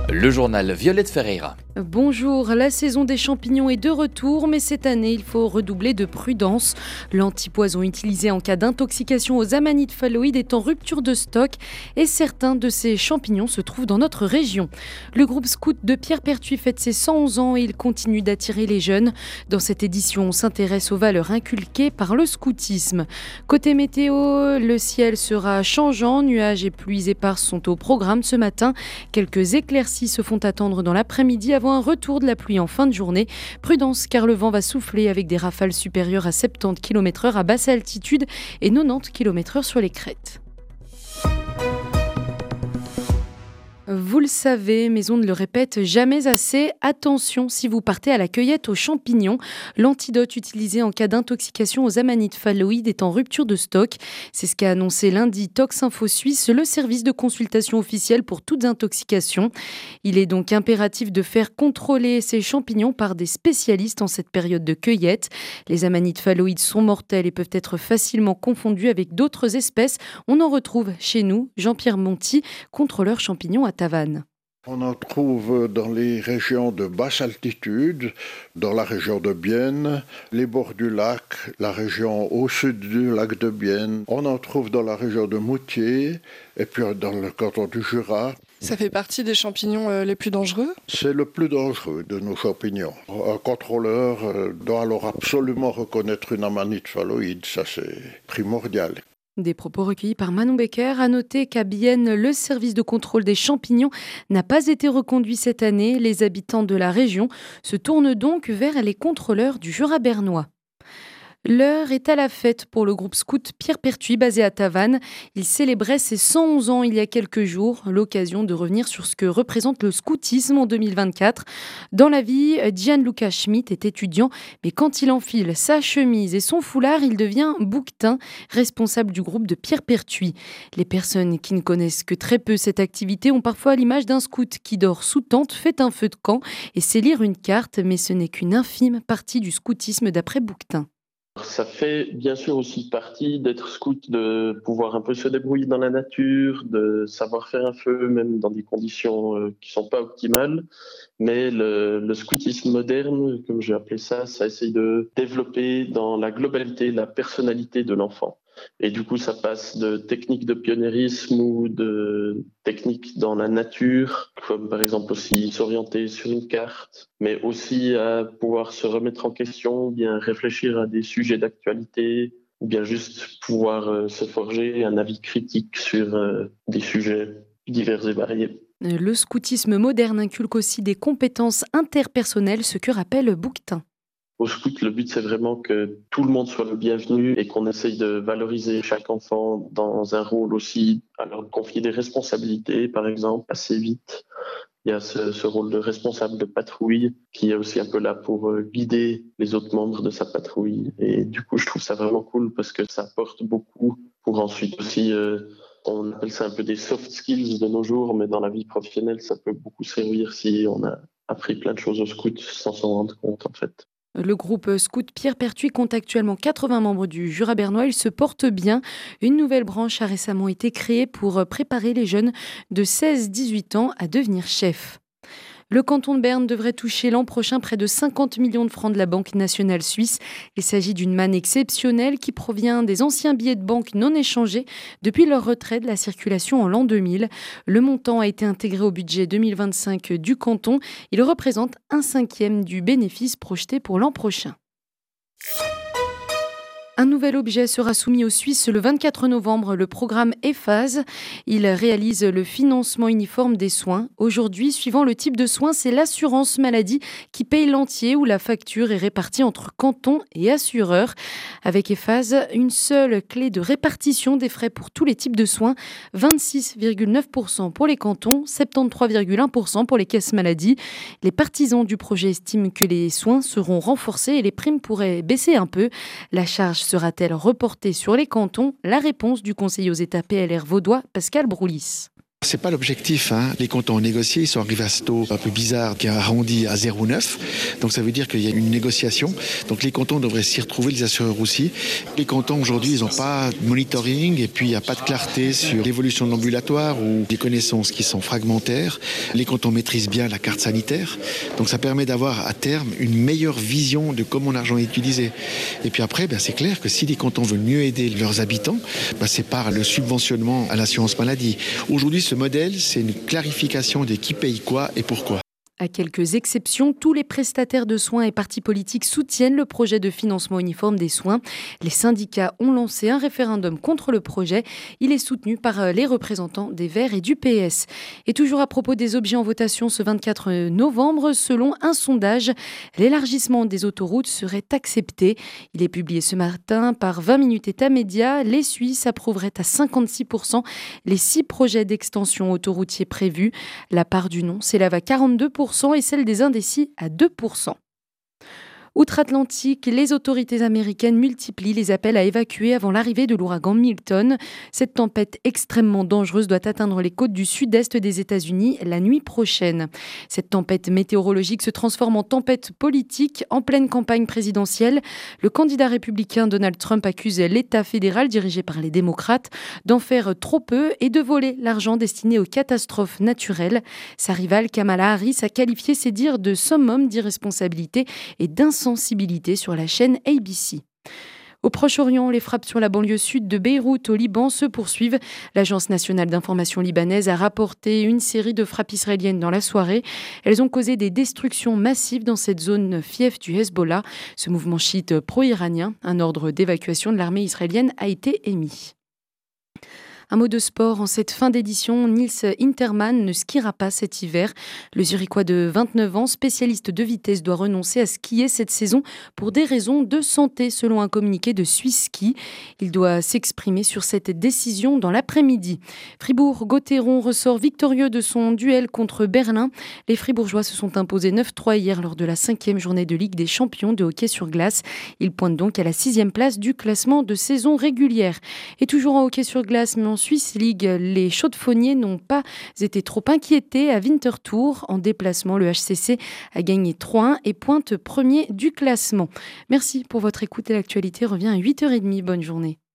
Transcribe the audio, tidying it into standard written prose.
Le journal Violette Ferreira. Bonjour, la saison des champignons est de retour, mais cette année, il faut redoubler de prudence. L'antipoison utilisé en cas d'intoxication aux amanites phalloïdes est en rupture de stock et certains de ces champignons se trouvent dans notre région. Le groupe scout de Pierrepertuis fête ses 111 ans et il continue d'attirer les jeunes. Dans cette édition, on s'intéresse aux valeurs inculquées par le scoutisme. Côté météo, le ciel sera changeant, nuages et pluies éparses sont au programme ce matin. Quelques éclaircies se font attendre dans l'après-midi avant un retour de la pluie en fin de journée. Prudence car le vent va souffler avec des rafales supérieures à 70 km/h à basse altitude et 90 km/h sur les crêtes. Vous le savez, mais on ne le répète jamais assez, attention si vous partez à la cueillette aux champignons. L'antidote utilisé en cas d'intoxication aux amanites phalloïdes est en rupture de stock. C'est ce qu'a annoncé lundi Toxinfo Suisse, le service de consultation officiel pour toutes intoxications. Il est donc impératif de faire contrôler ces champignons par des spécialistes en cette période de cueillette. Les amanites phalloïdes sont mortelles et peuvent être facilement confondues avec d'autres espèces. On en retrouve chez nous, Jean-Pierre Monti, contrôleur champignons à Tavannes. On en trouve dans les régions de basse altitude, dans la région de Bienne, les bords du lac, la région au sud du lac de Bienne. On en trouve dans la région de Moutier et puis dans le canton du Jura. Ça fait partie des champignons les plus dangereux ? C'est le plus dangereux de nos champignons. Un contrôleur doit alors absolument reconnaître une amanite phalloïde, ça c'est primordial. Des propos recueillis par Manon Becker. À noter qu'à Bienne, le service de contrôle des champignons n'a pas été reconduit cette année. Les habitants de la région se tournent donc vers les contrôleurs du Jura bernois. L'heure est à la fête pour le groupe scout Pierrepertuis basé à Tavannes. Il célébrait ses 111 ans il y a quelques jours, l'occasion de revenir sur ce que représente le scoutisme en 2024. Dans la vie, Gianluca Schmidt est étudiant, mais quand il enfile sa chemise et son foulard, il devient bouquetin, responsable du groupe de Pierrepertuis. Les personnes qui ne connaissent que très peu cette activité ont parfois l'image d'un scout qui dort sous tente, fait un feu de camp et sait lire une carte, mais ce n'est qu'une infime partie du scoutisme d'après Bouquetin. Ça fait bien sûr aussi partie d'être scout, de pouvoir un peu se débrouiller dans la nature, de savoir faire un feu même dans des conditions qui sont pas optimales. Mais le scoutisme moderne, comme j'ai appelé ça essaye de développer dans la globalité la personnalité de l'enfant. Et du coup, ça passe de techniques de pionnérisme ou de techniques dans la nature, comme par exemple aussi s'orienter sur une carte, mais aussi à pouvoir se remettre en question, bien réfléchir à des sujets d'actualité, ou bien juste pouvoir se forger un avis critique sur des sujets divers et variés. Le scoutisme moderne inculque aussi des compétences interpersonnelles, ce que rappelle Bouquetin. Au scout, le but, c'est vraiment que tout le monde soit le bienvenu et qu'on essaye de valoriser chaque enfant dans un rôle aussi, à leur confier des responsabilités, par exemple, assez vite. Il y a ce rôle de responsable de patrouille qui est aussi un peu là pour guider les autres membres de sa patrouille. Et du coup, je trouve ça vraiment cool parce que ça apporte beaucoup pour ensuite aussi, on appelle ça un peu des soft skills de nos jours, mais dans la vie professionnelle, ça peut beaucoup servir si on a appris plein de choses au scout sans s'en rendre compte, en fait. Le groupe scout Pierrepertuis compte actuellement 80 membres du Jura bernois. Il se porte bien. Une nouvelle branche a récemment été créée pour préparer les jeunes de 16-18 ans à devenir chefs. Le canton de Berne devrait toucher l'an prochain près de 50 millions de francs de la Banque nationale suisse. Il s'agit d'une manne exceptionnelle qui provient des anciens billets de banque non échangés depuis leur retrait de la circulation en l'an 2000. Le montant a été intégré au budget 2025 du canton. Il représente 1/5 du bénéfice projeté pour l'an prochain. Un nouvel objet sera soumis aux Suisses le 24 novembre, le programme EFAS. Il réalise le financement uniforme des soins. Aujourd'hui, suivant le type de soins, c'est l'assurance maladie qui paye l'entier ou la facture est répartie entre cantons et assureurs. Avec EFAS, une seule clé de répartition des frais pour tous les types de soins, 26,9% pour les cantons, 73,1% pour les caisses maladie. Les partisans du projet estiment que les soins seront renforcés et les primes pourraient baisser un peu. La charge sera-t-elle reportée sur les cantons ? La réponse du conseiller aux États PLR vaudois, Pascal Broulis. C'est pas l'objectif. Les cantons négociés, ils sont arrivés à ce taux un peu bizarre qui a arrondi à 0,9. Donc ça veut dire qu'il y a une négociation. Donc les cantons devraient s'y retrouver, les assureurs aussi. Les cantons aujourd'hui, ils n'ont pas de monitoring et puis il n'y a pas de clarté sur l'évolution de l'ambulatoire ou des connaissances qui sont fragmentaires. Les cantons maîtrisent bien la carte sanitaire. Donc ça permet d'avoir à terme une meilleure vision de comment l'argent est utilisé. Et puis après, c'est clair que si les cantons veulent mieux aider leurs habitants, c'est par le subventionnement à l'assurance maladie. Aujourd'hui, ce modèle, c'est une clarification de qui paye quoi et pourquoi. À quelques exceptions, tous les prestataires de soins et partis politiques soutiennent le projet de financement uniforme des soins. Les syndicats ont lancé un référendum contre le projet. Il est soutenu par les représentants des Verts et du PS. Et toujours à propos des objets en votation ce 24 novembre, selon un sondage, l'élargissement des autoroutes serait accepté. Il est publié ce matin par 20 minutes État Média. Les Suisses approuveraient à 56% les 6 projets d'extension autoroutiers prévus. La part du non s'élève à 42%. Et celle des indécis à 2%. Outre-Atlantique, les autorités américaines multiplient les appels à évacuer avant l'arrivée de l'ouragan Milton. Cette tempête extrêmement dangereuse doit atteindre les côtes du sud-est des États-Unis la nuit prochaine. Cette tempête météorologique se transforme en tempête politique en pleine campagne présidentielle. Le candidat républicain Donald Trump accuse l'État fédéral dirigé par les démocrates d'en faire trop peu et de voler l'argent destiné aux catastrophes naturelles. Sa rivale Kamala Harris a qualifié ses dires de summum d'irresponsabilité et d'insensibilité sur la chaîne ABC. Au Proche-Orient, les frappes sur la banlieue sud de Beyrouth au Liban se poursuivent. L'Agence nationale d'information libanaise a rapporté une série de frappes israéliennes dans la soirée. Elles ont causé des destructions massives dans cette zone fief du Hezbollah, ce mouvement chiite pro-iranien. Un ordre d'évacuation de l'armée israélienne a été émis. Un mot de sport, en cette fin d'édition, Nils Hintermann ne skiera pas cet hiver. Le Zurichois de 29 ans, spécialiste de vitesse, doit renoncer à skier cette saison pour des raisons de santé, selon un communiqué de Swiss Ski. Il doit s'exprimer sur cette décision dans l'après-midi. Fribourg-Gotteron ressort victorieux de son duel contre Berlin. Les Fribourgeois se sont imposés 9-3 hier lors de la 5e journée de Ligue des champions de hockey sur glace. Ils pointent donc à la 6e place du classement de saison régulière. Et toujours en hockey sur glace, mais en Swiss League, les Chaudefonniers n'ont pas été trop inquiétés à Winterthur. En déplacement, le HCC a gagné 3-1 et pointe premier du classement. Merci pour votre écoute et l'actualité revient à 8h30. Bonne journée.